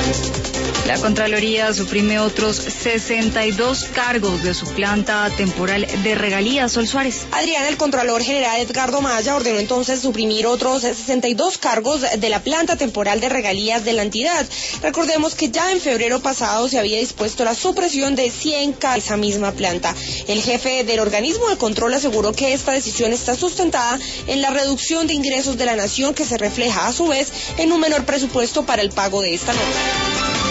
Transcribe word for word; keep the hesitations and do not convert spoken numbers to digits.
La Contraloría suprime otros sesenta y dos cargos de su planta temporal de regalías. Sol Suárez. Adrián, el Contralor General Edgardo Maya ordenó entonces suprimir otros sesenta y dos cargos de la planta temporal de regalías de la entidad. Recordemos que ya en febrero pasado se había dispuesto la supresión de cien cargos de esa misma planta. El jefe del organismo de control aseguró que esta decisión está sustentada en la reducción de ingresos de la nación, que se refleja a su vez en un menor presupuesto para el pago de esta nota.